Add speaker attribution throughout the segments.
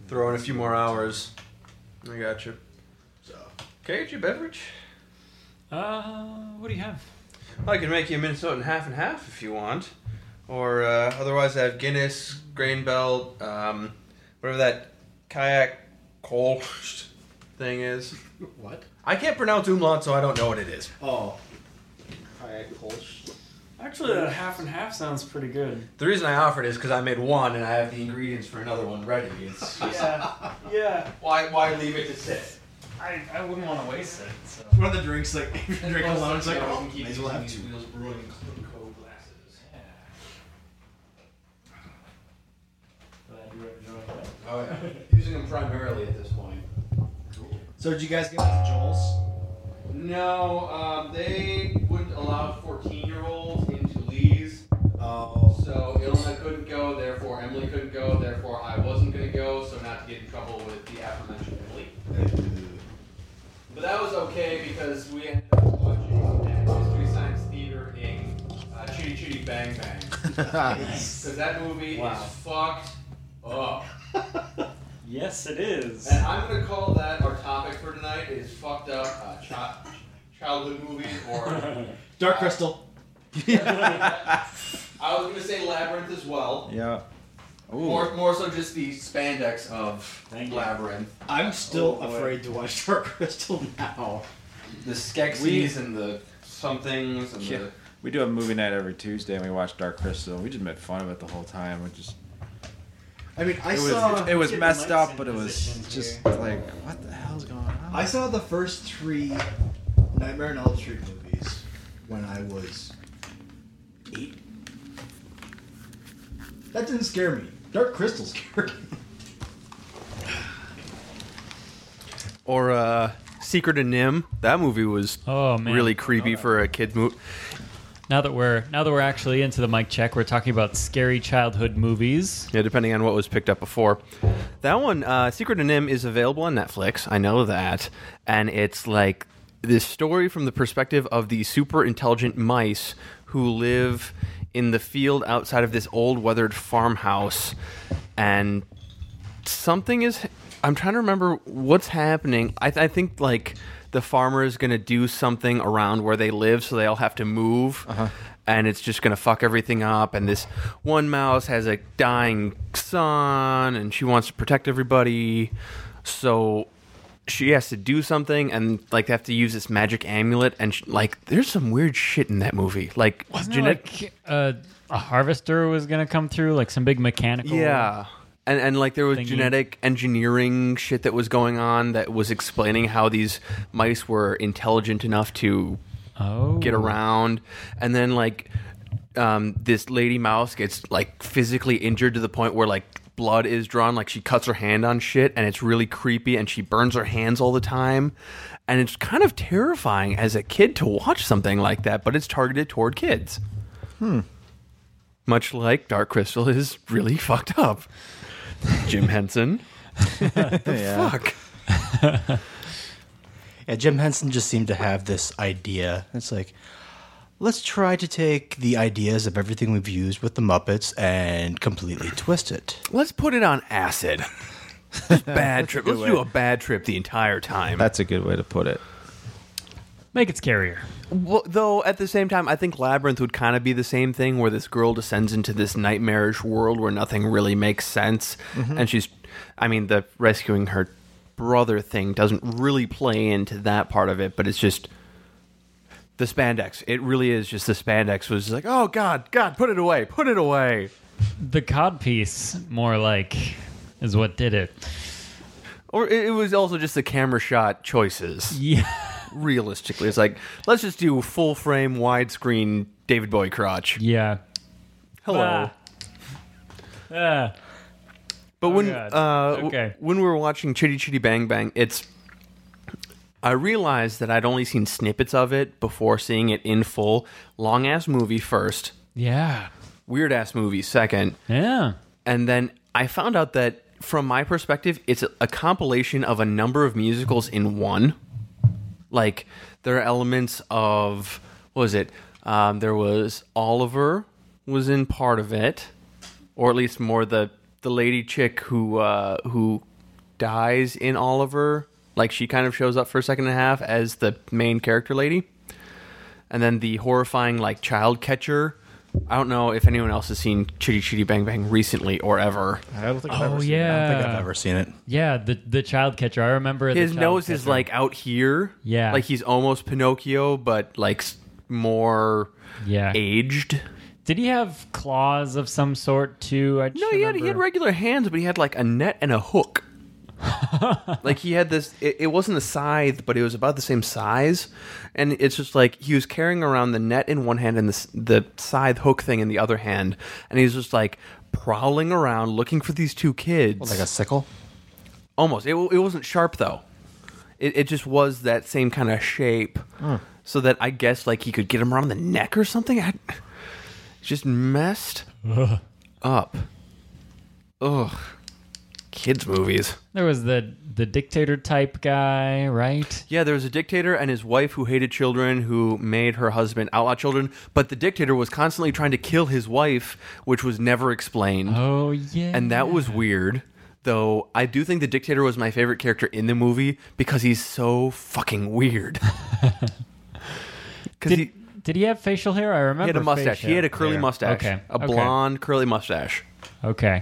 Speaker 1: throw in a few more hours. I got you.
Speaker 2: So,
Speaker 1: Okay, get you a beverage.
Speaker 3: What do you have?
Speaker 1: I can make you a Minnesotan half and half if you want. Or otherwise I have Guinness, Grain Belt, whatever that kayak Kolsch thing is.
Speaker 2: what?
Speaker 1: I can't pronounce umlaut, so I don't know what it is.
Speaker 2: Oh. Kayak Kolsch.
Speaker 3: Actually, that half and half sounds pretty good.
Speaker 1: The reason I offered is because I made one and I have the ingredients for another one ready. It's just,
Speaker 3: Yeah.
Speaker 1: why leave it to sit?
Speaker 3: I wouldn't want to waste it. So.
Speaker 2: One of the drinks, like, if you drink alone, it's like, oh, might as well have two.
Speaker 1: Wheels Brewing glasses.
Speaker 3: Glad you enjoyed that.
Speaker 1: Oh yeah, using them primarily at this point.
Speaker 2: So did you guys give it to Joel's?
Speaker 1: No, they wouldn't allow 14-year-olds into Lee's.
Speaker 2: Oh.
Speaker 1: So Ilna couldn't go, therefore Emily couldn't go, therefore I wasn't going to go, so not to get in trouble with the aforementioned Emily. But that was okay because we ended up watching at Mystery Science Theater in Chitty Chitty Bang Bang. Because that movie is fucked up.
Speaker 3: Yes, it is.
Speaker 1: And I'm going to call that our topic for tonight is fucked up childhood movies or...
Speaker 2: Dark Crystal.
Speaker 1: I was going to say Labyrinth as well.
Speaker 4: Yeah. Ooh.
Speaker 1: More so just the spandex of Labyrinth.
Speaker 2: I'm still afraid to watch Dark Crystal now.
Speaker 1: The Skeksis and the somethings and the...
Speaker 4: We do a movie night every Tuesday and we watch Dark Crystal. We just made fun of it the whole time. We just...
Speaker 2: I mean,
Speaker 4: It was
Speaker 3: Get
Speaker 4: messed
Speaker 3: the mics
Speaker 4: up,
Speaker 3: in
Speaker 4: but it was
Speaker 3: position
Speaker 4: just
Speaker 3: here.
Speaker 4: like, what the hell's going on?
Speaker 2: I saw the first 3 Nightmare on Elm Street movies when I was 8. That didn't scare me. Dark Crystal scared me.
Speaker 1: Or Secret of Nim. That movie was really creepy for a kid's movie.
Speaker 3: Now that we're actually into the mic check, we're talking about scary childhood movies.
Speaker 1: Yeah, depending on what was picked up before. That one, Secret of Nim, is available on Netflix. I know that. And it's like this story from the perspective of the super intelligent mice who live in the field outside of this old weathered farmhouse. And something is... I'm trying to remember what's happening. I think, like... the farmer is going to do something around where they live, so they all have to move. And it's just going to fuck everything up. And this one mouse has a dying son, and she wants to protect everybody. So she has to do something, and like they have to use this magic amulet. And like, there's some weird shit in that movie. Like,
Speaker 3: a harvester was going to come through, like some big mechanical...
Speaker 1: Yeah. And like there was genetic engineering shit that was going on that was explaining how these mice were intelligent enough to get around. And then like this lady mouse gets like physically injured to the point where like blood is drawn, like she cuts her hand on shit, and it's really creepy, and she burns her hands all the time. And it's kind of terrifying as a kid to watch something like that, but it's targeted toward kids. Much like Dark Crystal is really fucked up. Jim Henson. Fuck.
Speaker 5: Yeah, Jim Henson just seemed to have this idea. It's like, let's try to take the ideas of everything we've used with the Muppets and completely twist it.
Speaker 1: Let's put it on acid. Bad trip. Let's do a bad trip the entire time.
Speaker 4: That's a good way to put it.
Speaker 3: Make it scarier.
Speaker 1: Well, though, at the same time, I think Labyrinth would kind of be the same thing, where this girl descends into this nightmarish world where nothing really makes sense. And the rescuing her brother thing doesn't really play into that part of it, but it's just the spandex. It really is just the spandex was like, oh, God, put it away.
Speaker 3: The codpiece, more like, is what did it.
Speaker 1: Or it was also just the camera shot choices.
Speaker 3: Yeah.
Speaker 1: Realistically, it's like, let's just do full frame widescreen David Bowie crotch.
Speaker 3: Yeah.
Speaker 1: Hello.
Speaker 3: Ah.
Speaker 1: But when
Speaker 3: Okay.
Speaker 1: when we were watching Chitty Chitty Bang Bang, I realized that I'd only seen snippets of it before seeing it in full. Long ass movie first,
Speaker 3: Yeah.
Speaker 1: weird ass movie second,
Speaker 3: Yeah.
Speaker 1: and then I found out that from my perspective, it's a compilation of a number of musicals in one. Like, there are elements of, what was it? There was Oliver was in part of it, or at least more the lady chick who dies in Oliver. Like, she kind of shows up for a second and a half as the main character lady. And then the horrifying, like, child catcher. I don't know if anyone else has seen Chitty Chitty Bang Bang recently or ever.
Speaker 4: I don't think I've
Speaker 3: Oh
Speaker 4: ever seen
Speaker 5: I
Speaker 3: yeah,
Speaker 5: don't think I've ever seen it.
Speaker 3: yeah. The child catcher. I remember
Speaker 1: His
Speaker 3: the child
Speaker 1: nose is,
Speaker 3: catcher.
Speaker 1: like, out here.
Speaker 3: Yeah.
Speaker 1: Like, he's almost Pinocchio, but, like, more
Speaker 3: Yeah.
Speaker 1: aged.
Speaker 3: Did he have claws of some sort too? I just
Speaker 1: No, he had
Speaker 3: remember-
Speaker 1: regular hands, but he had, like, a net and a hook. Like, he had this, it wasn't a scythe, but it was about the same size. And it's just like, he was carrying around the net in one hand and the scythe hook thing in the other hand. And he's just, like, prowling around looking for these two kids.
Speaker 5: Like a sickle?
Speaker 1: Almost. It wasn't sharp, though. It just was that same kind of shape. So that I guess, like, he could get him around the neck or something. It's just messed up. Ugh. Kids' movies.
Speaker 3: There was the dictator type guy, right?
Speaker 1: Yeah, there was a dictator and his wife who hated children, who made her husband outlaw children, but the dictator was constantly trying to kill his wife, which was never explained.
Speaker 3: Oh yeah.
Speaker 1: And that was weird. Though I do think the dictator was my favorite character in the movie because he's so fucking weird. Because
Speaker 3: Did he have facial hair? I remember
Speaker 1: he had a mustache.
Speaker 3: facial
Speaker 1: He had a curly
Speaker 3: hair.
Speaker 1: mustache.
Speaker 3: Okay.
Speaker 1: A blonde curly mustache.
Speaker 3: Okay.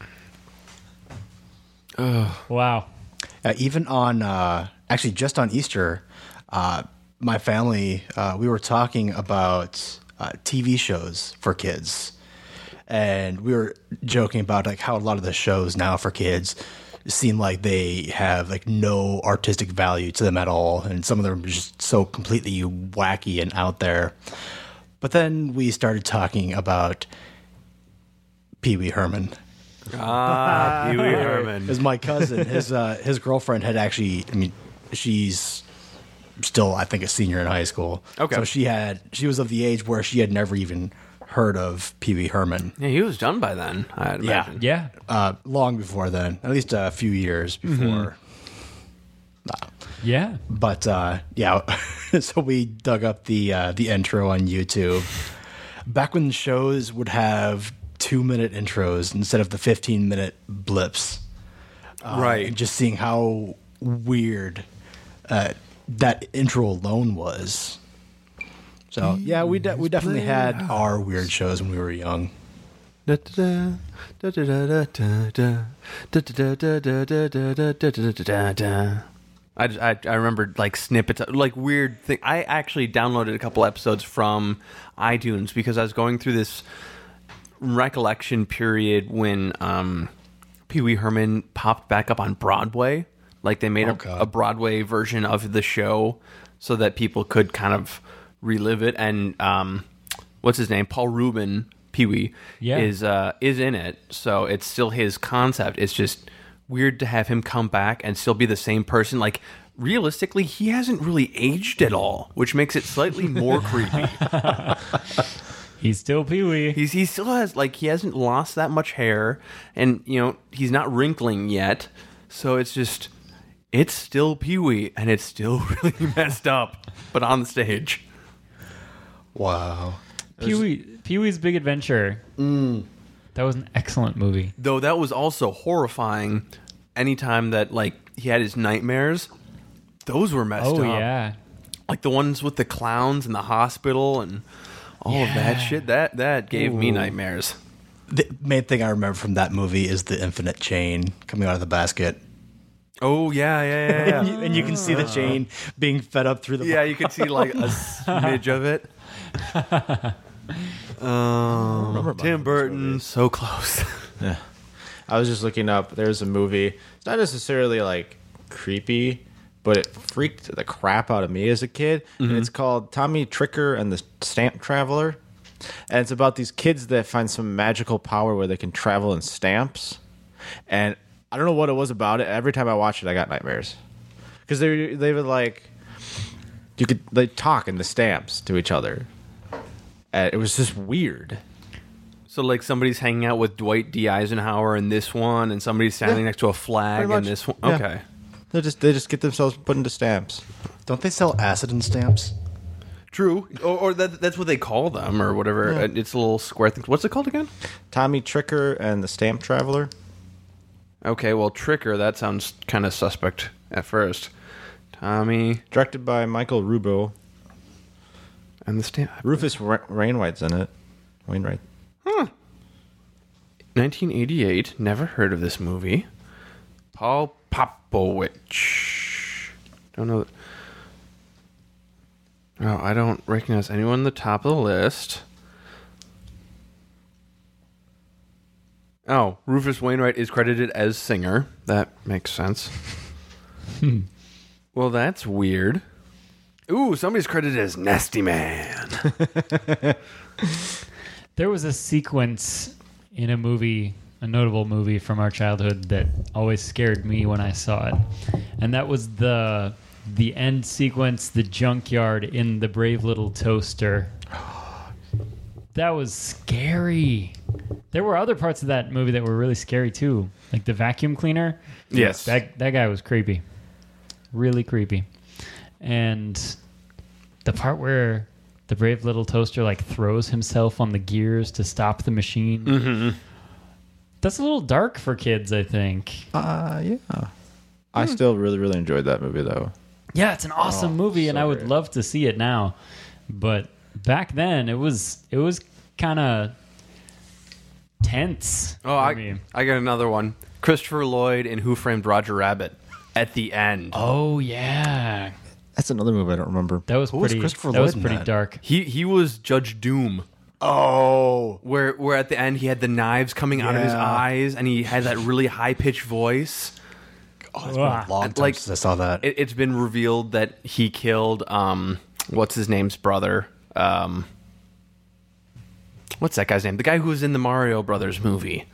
Speaker 3: Wow.
Speaker 5: Even on, actually, just on Easter, my family, we were talking about TV shows for kids. And we were joking about like how a lot of the shows now for kids seem like they have like no artistic value to them at all. And some of them are just so completely wacky and out there. But then we started talking about Pee Wee Herman.
Speaker 1: Pee Wee Herman.
Speaker 5: As my cousin, his girlfriend had actually, I mean, she's still, I think, a senior in high school.
Speaker 1: Okay.
Speaker 5: So she was of the age where she had never even heard of Pee Wee Herman.
Speaker 1: Yeah, he was done by then, I'd imagine.
Speaker 3: Yeah.
Speaker 5: Long before then, at least a few years before.
Speaker 3: Yeah.
Speaker 5: But yeah, so we dug up the intro on YouTube. Back when shows would have 2-minute intros instead of the 15-minute blips.
Speaker 1: Right.
Speaker 5: And just seeing how weird that intro alone was. So yeah, we definitely had our weird shows when we were young.
Speaker 1: I remembered like snippets, like weird thing. I actually downloaded a couple episodes from iTunes because I was going through this recollection period when Pee Wee Herman popped back up on Broadway. Like they made a Broadway version of the show so that people could kind of relive it. And what's his name? Paul Rubin, Pee Wee, is in it. So it's still his concept. It's just weird to have him come back and still be the same person. Like realistically, he hasn't really aged at all, which makes it slightly more creepy.
Speaker 3: He's still Pee Wee.
Speaker 1: He still has, like, he hasn't lost that much hair, and, you know, he's not wrinkling yet, so it's just, it's still Pee Wee, and it's still really messed up, but on the stage.
Speaker 5: Wow.
Speaker 3: Pee Wee's Big Adventure. That was an excellent movie.
Speaker 1: Though that was also horrifying anytime that, like, he had his nightmares. Those were messed up.
Speaker 3: Oh, yeah.
Speaker 1: Like the ones with the clowns in the hospital and all of that shit. That gave me nightmares.
Speaker 5: The main thing I remember from that movie is the infinite chain coming out of the basket.
Speaker 1: Oh, yeah.
Speaker 5: And you can see the chain being fed up through the
Speaker 1: Yeah, you could see, like, a smidge of it. Tim Burton, so close.
Speaker 4: Yeah. I was just looking up. There's a movie. It's not necessarily like creepy, but it freaked the crap out of me as a kid. And it's called Tommy Tricker and the Stamp Traveler. And it's about these kids that find some magical power where they can travel in stamps. And I don't know what it was about it. Every time I watched it, I got nightmares. Because they would like, they talk in the stamps to each other. And it was just weird.
Speaker 1: So, like, somebody's hanging out with Dwight D. Eisenhower in this one, and somebody's standing next to a flag in
Speaker 4: much.
Speaker 1: this one.
Speaker 4: Yeah.
Speaker 1: Okay.
Speaker 4: They just get themselves put into stamps.
Speaker 5: Don't they sell acid in stamps?
Speaker 1: True. Or that's what they call them, or whatever. It's a little square thing. What's it called again?
Speaker 4: Tommy Tricker and the Stamp Traveler.
Speaker 1: Okay, well, Tricker, that sounds kind of suspect at first. Tommy
Speaker 4: Directed by Michael Rubo.
Speaker 1: and the Stand.
Speaker 4: Rufus Wainwright's in it. Wainwright.
Speaker 1: 1988. Never heard of this movie. Paul Popowich. Don't know. Oh, I don't recognize anyone on the top of the list. Oh, Rufus Wainwright is credited as singer. That makes sense. Well, that's weird. Ooh, somebody's credited as Nasty Man.
Speaker 3: There was a sequence in a movie, a notable movie from our childhood that always scared me when I saw it. And that was the end sequence, the junkyard in The Brave Little Toaster. That was scary. There were other parts of that movie that were really scary too, like the vacuum cleaner.
Speaker 1: Yes.
Speaker 3: That guy was creepy. Really creepy. And the part where the Brave Little Toaster like throws himself on the gears to stop the machine.
Speaker 1: Mm-hmm.
Speaker 3: That's a little dark for kids, I think.
Speaker 4: Yeah. I still really, really enjoyed that movie, though.
Speaker 3: Yeah, it's an awesome movie, and
Speaker 4: so
Speaker 3: I would
Speaker 4: great.
Speaker 3: love to see it now. But back then, it was kind of tense.
Speaker 1: Oh, I got another one. Christopher Lloyd in Who Framed Roger Rabbit at the end.
Speaker 3: Oh yeah,
Speaker 4: That's another movie I don't remember.
Speaker 3: that was
Speaker 5: Who was
Speaker 3: pretty.
Speaker 5: Christopher
Speaker 3: That was
Speaker 5: Lloyd in
Speaker 3: pretty
Speaker 5: that?
Speaker 3: dark.
Speaker 1: He was Judge Doom.
Speaker 5: Oh,
Speaker 1: Where at the end he had the knives coming out of his
Speaker 5: Yeah.
Speaker 1: eyes and he had that really high pitched voice.
Speaker 5: it's been a long time
Speaker 1: Like,
Speaker 5: since I saw that.
Speaker 1: It's been revealed that he killed what's his name's brother. What's that guy's name? The guy who was in the Mario Brothers movie.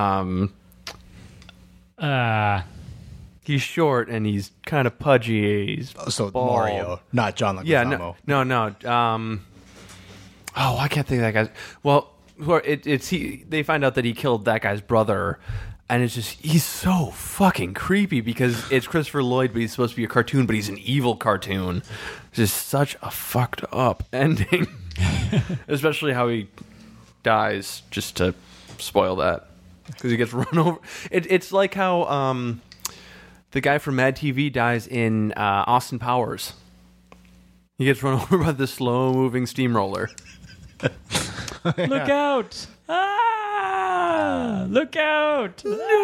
Speaker 1: He's short and he's kind of pudgy. He's
Speaker 5: so
Speaker 1: bald.
Speaker 5: Mario, not John Leguizamo.
Speaker 1: Yeah, no. Oh, I can't think of that guy's. Well, they find out that he killed that guy's brother, and it's just he's so fucking creepy because it's Christopher Lloyd, but he's supposed to be a cartoon, but he's an evil cartoon. It's just such a fucked up ending, especially how he dies. Just to spoil that, because he gets run over. It's like how the guy from Mad TV dies in Austin Powers. He gets run over by the slow-moving steamroller.
Speaker 3: Look out! Ah! Look out!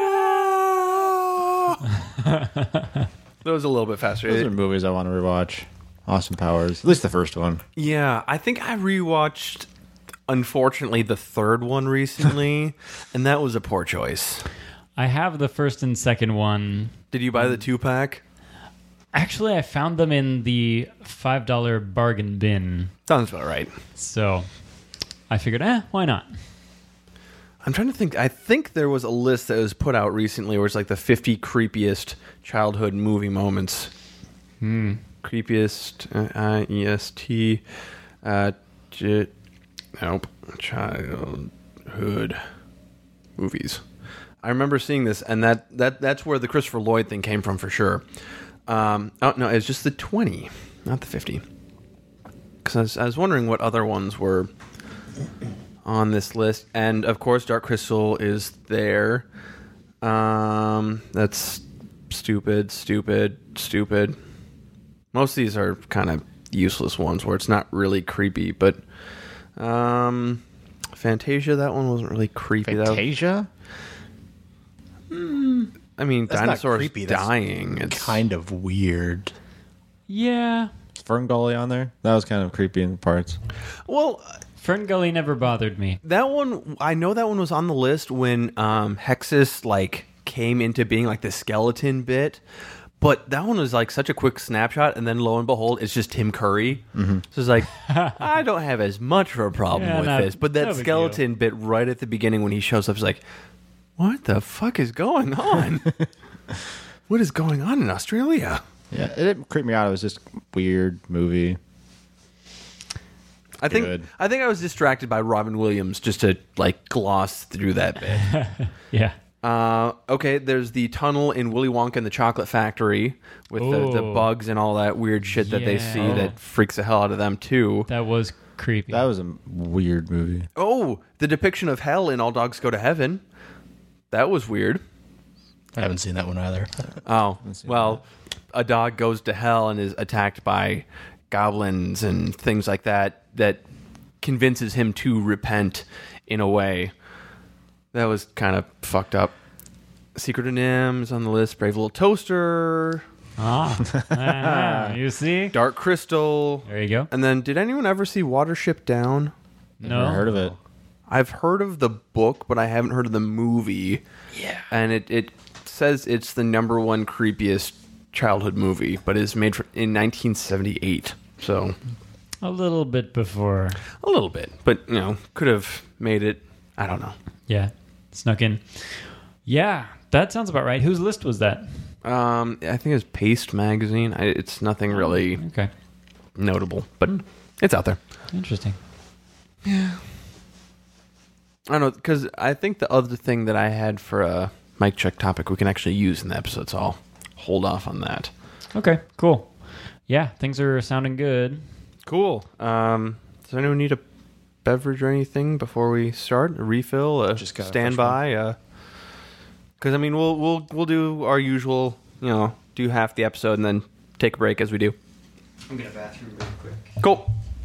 Speaker 1: That was a little bit faster.
Speaker 4: Those are movies I want to rewatch. Austin Powers. At least the first one.
Speaker 1: Yeah, I think I rewatched, unfortunately, the third one recently, and that was a poor choice.
Speaker 3: I have the first and second one.
Speaker 1: Did you buy the 2-pack?
Speaker 3: Actually, I found them in the $5 bargain bin.
Speaker 1: Sounds about right.
Speaker 3: So I figured, why not?
Speaker 1: I'm trying to think. I think there was a list that was put out recently where it's like the 50 creepiest childhood movie moments. Creepiest, E-S-T, nope, childhood movies. I remember seeing this, and that's where the Christopher Lloyd thing came from for sure. Oh, no, it's just the 20, not the 50. Because I was wondering what other ones were on this list. And, of course, Dark Crystal is there. That's stupid. Most of these are kind of useless ones where it's not really creepy. But Fantasia, that one wasn't really creepy.
Speaker 4: Fantasia?
Speaker 1: I mean,
Speaker 5: That's not
Speaker 1: dinosaurs
Speaker 5: creepy, that's
Speaker 1: dying. It's
Speaker 5: kind of weird.
Speaker 3: Yeah.
Speaker 4: Is Ferngully on there? That was kind of creepy in parts.
Speaker 1: Well,
Speaker 3: Ferngully never bothered me.
Speaker 1: that one, I know that one was on the list when Hexus like came into being, like the skeleton bit. But that one was like such a quick snapshot, and then lo and behold, it's just Tim Curry. So it's like, I don't have as much of a problem
Speaker 3: Yeah,
Speaker 1: with
Speaker 3: no-
Speaker 1: this. But
Speaker 3: no
Speaker 1: that
Speaker 3: big
Speaker 1: skeleton bit right at the beginning when he shows up is like, what the fuck is going on? What is going on in Australia?
Speaker 4: Yeah, it didn't creep me out. It was just a weird movie.
Speaker 1: I think
Speaker 4: Good.
Speaker 1: I was distracted by Robin Williams just to like gloss through that bit.
Speaker 3: Yeah.
Speaker 1: Okay, there's the tunnel in Willy Wonka and the Chocolate Factory with the
Speaker 3: Oh.
Speaker 1: bugs and all that weird shit that they
Speaker 3: Yeah.
Speaker 1: see that freaks the hell out of them too.
Speaker 3: That was creepy.
Speaker 4: That was a weird movie.
Speaker 1: Oh, the depiction of hell in All Dogs Go to Heaven. That was weird.
Speaker 5: I haven't seen that one either.
Speaker 1: Oh, well, a dog goes to hell and is attacked by goblins and things like that convinces him to repent in a way. That was kind of fucked up. Secret of Nim's on the list. Brave Little Toaster.
Speaker 3: You see?
Speaker 1: Dark Crystal.
Speaker 3: There you go.
Speaker 1: And then, did anyone ever see Watership Down?
Speaker 3: No.
Speaker 4: Never heard of it.
Speaker 1: I've heard of the book, but I haven't heard of the movie.
Speaker 5: Yeah.
Speaker 1: And it says it's the number one creepiest childhood movie, but it's made in 1978. So
Speaker 3: A little bit before.
Speaker 1: a little bit, but could have made it. I don't know.
Speaker 3: Yeah. Snuck in. Yeah. That sounds about right. Whose list was that?
Speaker 1: I think it was Paste Magazine. It's nothing really
Speaker 3: Okay.
Speaker 1: notable, but it's out there.
Speaker 3: Interesting.
Speaker 1: I don't know, because I think the other thing that I had for a mic check topic we can actually use in the episode, so I'll hold off on that.
Speaker 3: Okay. Cool. Yeah. Things are sounding good.
Speaker 1: Cool. Does anyone need a beverage or anything before we start? A refill? A
Speaker 4: Just got a
Speaker 1: standby? Because I mean, we'll do our usual. Do half the episode and then take a break as we do.
Speaker 2: I'm gonna bathroom real quick.
Speaker 1: Cool.